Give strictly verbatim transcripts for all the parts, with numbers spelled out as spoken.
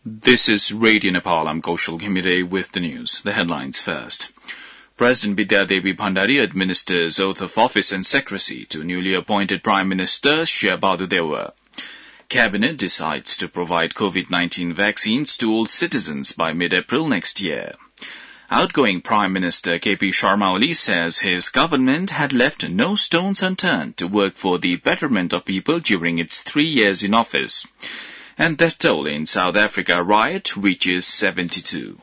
This is Radio Nepal. I'm Kaushal Ghimire with the news. The headlines first. President Bidya Devi Bhandari administers oath of office and secrecy to newly appointed Prime Minister Shyabadu Dewa. Cabinet decides to provide COVID nineteen vaccines to all citizens by mid-April next year. Outgoing Prime Minister K P Sharma Oli says his government had left no stones unturned to work for the betterment of people during its three years in office. And death toll in South Africa riot reaches seventy-two.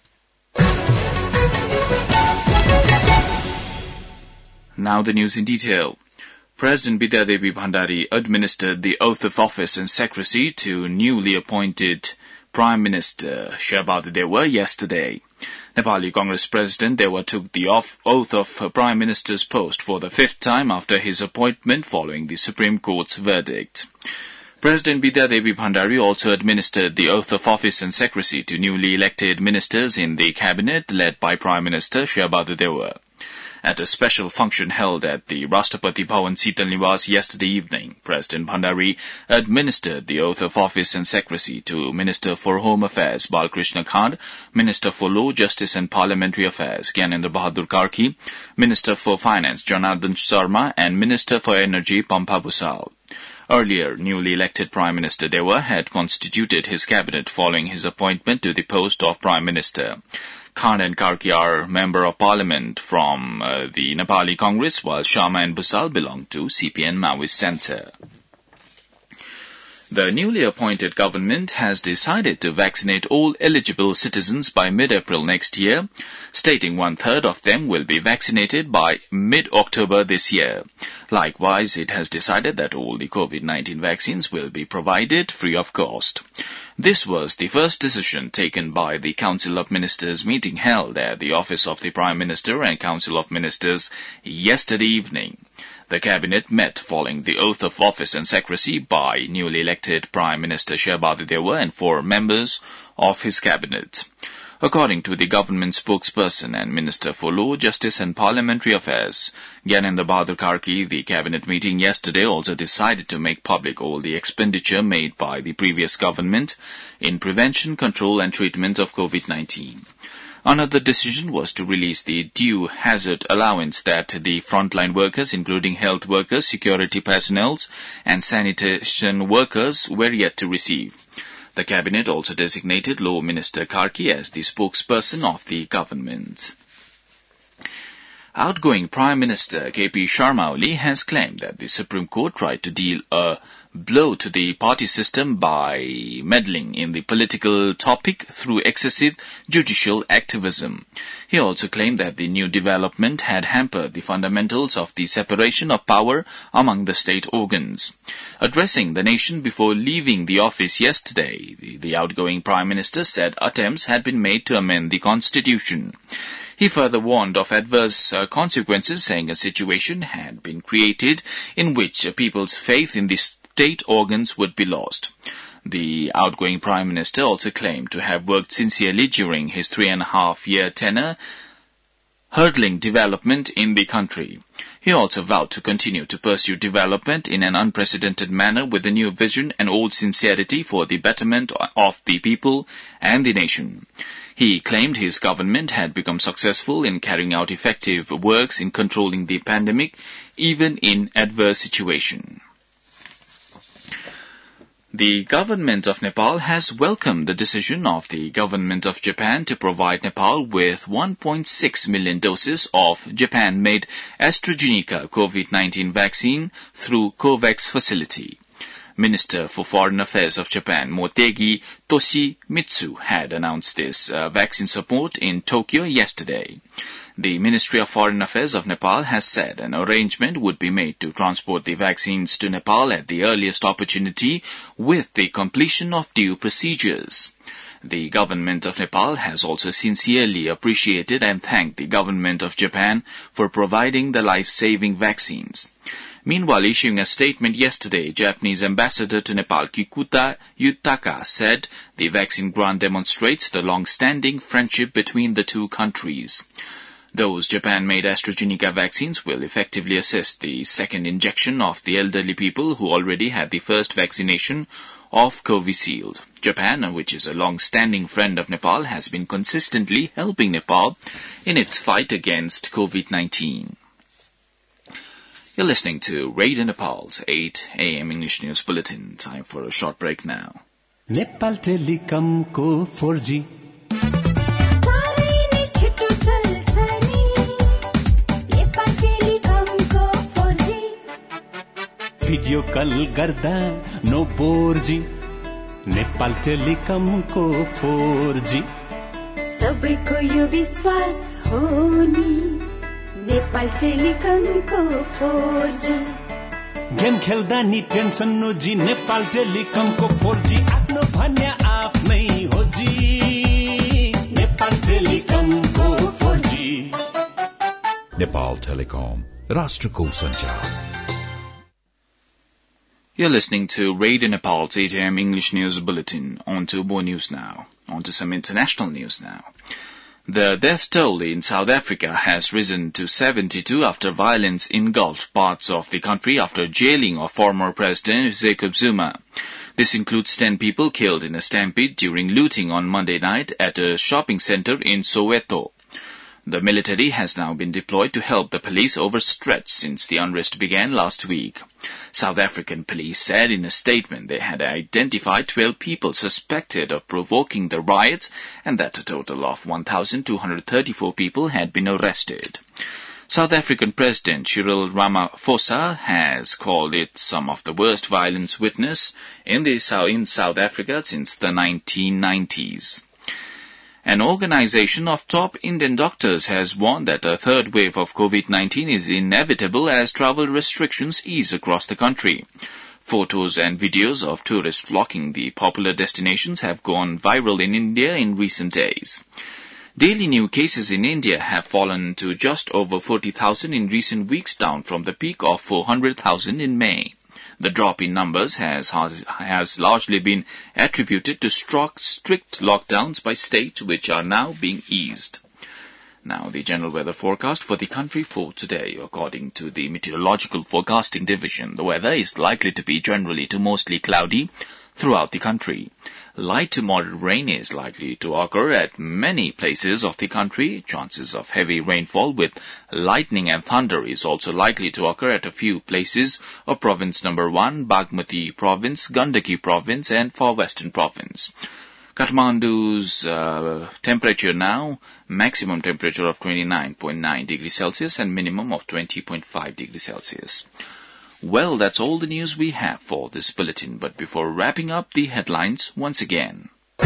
Now the news in detail. President Bidya Devi Bhandari administered the oath of office and secrecy to newly appointed Prime Minister Shyabadu Dewa yesterday. Nepali Congress President Dewa took the off oath of Prime Minister's post for the fifth time after his appointment following the Supreme Court's verdict. President Bidya Devi Bhandari also administered the oath of office and secrecy to newly elected ministers in the cabinet led by Prime Minister Shyabadu Dewa. At a special function held at the Rashtrapati Bhavan Sital Niwas yesterday evening, President Bhandari administered the oath of office and secrecy to Minister for Home Affairs Balkrishna Khand, Minister for Law, Justice and Parliamentary Affairs Gyanendra Bahadur Karki, Minister for Finance Janardhan Sharma and Minister for Energy Pampa Bhusal. Earlier, newly elected Prime Minister Dewa had constituted his cabinet following his appointment to the post of Prime Minister. Khan and Karki are Member of Parliament from uh, the Nepali Congress, while Sharma and Bhusal belong to C P N Maoist Centre. The newly appointed government has decided to vaccinate all eligible citizens by mid-April next year, stating one-third of them will be vaccinated by mid-October this year. Likewise, it has decided that all the COVID nineteen vaccines will be provided free of cost. This was the first decision taken by the Council of Ministers meeting held at the office of the Prime Minister and Council of Ministers yesterday evening. The Cabinet met following the oath of office and secrecy by newly elected Prime Minister Shyabadu Dewa and four members of his Cabinet. According to the government spokesperson and Minister for Law, Justice and Parliamentary Affairs, Gyanendra Bahadur Karki, the Cabinet meeting yesterday also decided to make public all the expenditure made by the previous government in prevention, control and treatment of COVID nineteen. Another decision was to release the due hazard allowance that the frontline workers, including health workers, security personnel, and sanitation workers, were yet to receive. The Cabinet also designated Law Minister Karki as the spokesperson of the government. Outgoing Prime Minister K P Sharma Oli has claimed that the Supreme Court tried to deal a blow to the party system by meddling in the political topic through excessive judicial activism. He also claimed that the new development had hampered the fundamentals of the separation of power among the state organs. Addressing the nation before leaving the office yesterday, the, the outgoing Prime Minister said attempts had been made to amend the Constitution. He further warned of adverse uh, consequences, saying a situation had been created in which uh, people's faith in the state organs would be lost. The outgoing Prime Minister also claimed to have worked sincerely during his three and a half year tenure, hurdling development in the country. He also vowed to continue to pursue development in an unprecedented manner with a new vision and old sincerity for the betterment of the people and the nation. He claimed his government had become successful in carrying out effective works in controlling the pandemic, even in adverse situations. The government of Nepal has welcomed the decision of the government of Japan to provide Nepal with one point six million doses of Japan-made AstraZeneca COVID nineteen vaccine through COVAX facility. Minister for Foreign Affairs of Japan, Motegi Toshimitsu, had announced this uh, vaccine support in Tokyo yesterday. The Ministry of Foreign Affairs of Nepal has said an arrangement would be made to transport the vaccines to Nepal at the earliest opportunity with the completion of due procedures. The government of Nepal has also sincerely appreciated and thanked the government of Japan for providing the life-saving vaccines. Meanwhile, issuing a statement yesterday, Japanese ambassador to Nepal, Kikuta Yutaka, said the vaccine grant demonstrates the long-standing friendship between the two countries. Those Japan-made AstraZeneca vaccines will effectively assist the second injection of the elderly people who already had the first vaccination of Covishield. Japan, which is a long-standing friend of Nepal, has been consistently helping Nepal in its fight against COVID nineteen. You're listening to Radio Nepal's eight a m English News Bulletin. Time for a short break now. Nepal Telecom ko four G video call गर्दा नो बोर्जी Nepal telecom को four G सबैको यो विश्वास हो नि Nepal telecom को फोर जी गेम खेल्दा नि टेन्सन नो जी नेपाल टेलिकम को फोर जी आफ्नो भन्या आफ्नै हो जी नेपाल टेलिकम को फोर जी नेपाल टेलिकम राष्ट्रको संचार. You're listening to Radio Nepal's eight a m English News Bulletin. On to more news now. On to some international news now. The death toll in South Africa has risen to seventy-two after violence engulfed parts of the country after jailing of former President Jacob Zuma. This includes ten people killed in a stampede during looting on Monday night at a shopping center in Soweto. The military has now been deployed to help the police overstretched since the unrest began last week. South African police said in a statement they had identified twelve people suspected of provoking the riots and that a total of one thousand two hundred thirty-four people had been arrested. South African President Cyril Ramaphosa has called it some of the worst violence witnessed in, the, in South Africa since the nineteen nineties. An organization of top Indian doctors has warned that a third wave of COVID nineteen is inevitable as travel restrictions ease across the country. Photos and videos of tourists flocking the popular destinations have gone viral in India in recent days. Daily new cases in India have fallen to just over forty thousand in recent weeks, down from the peak of four hundred thousand in May. The drop in numbers has, has largely been attributed to strict lockdowns by states which are now being eased. Now, the general weather forecast for the country for today. According to the Meteorological Forecasting Division, the weather is likely to be generally to mostly cloudy throughout the country. Light to moderate rain is likely to occur at many places of the country. Chances of heavy rainfall with lightning and thunder is also likely to occur at a few places of Province Number one, Bagmati Province, Gandaki Province, and Far Western Province. Kathmandu's uh, temperature now, maximum temperature of twenty-nine point nine degrees Celsius and minimum of twenty point five degrees Celsius. Well, that's all the news we have for this bulletin, but before wrapping up the headlines once again.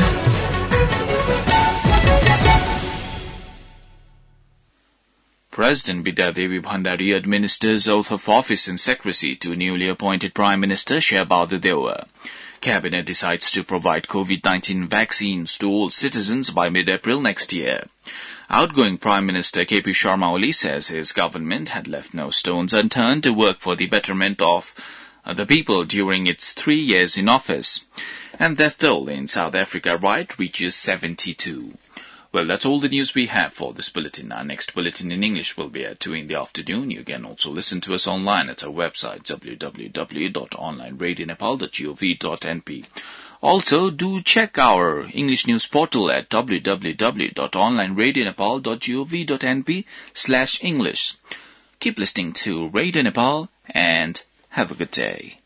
President Bidyadevi Bhandari administers oath of office and secrecy to newly appointed Prime Minister Sherbahadur Dewa. Cabinet decides to provide COVID nineteen vaccines to all citizens by mid-April next year. Outgoing Prime Minister K P Sharma Oli says his government had left no stones unturned to work for the betterment of the people during its three years in office. And death toll in South Africa riot reaches seventy-two. Well, that's all the news we have for this bulletin. Our next bulletin in English will be at two in the afternoon. You can also listen to us online at our website, w w w dot online radio nepal dot gov dot n p. Also, do check our English news portal at w w w dot online radio nepal dot gov dot n p slash English. Keep listening to Radio Nepal and have a good day.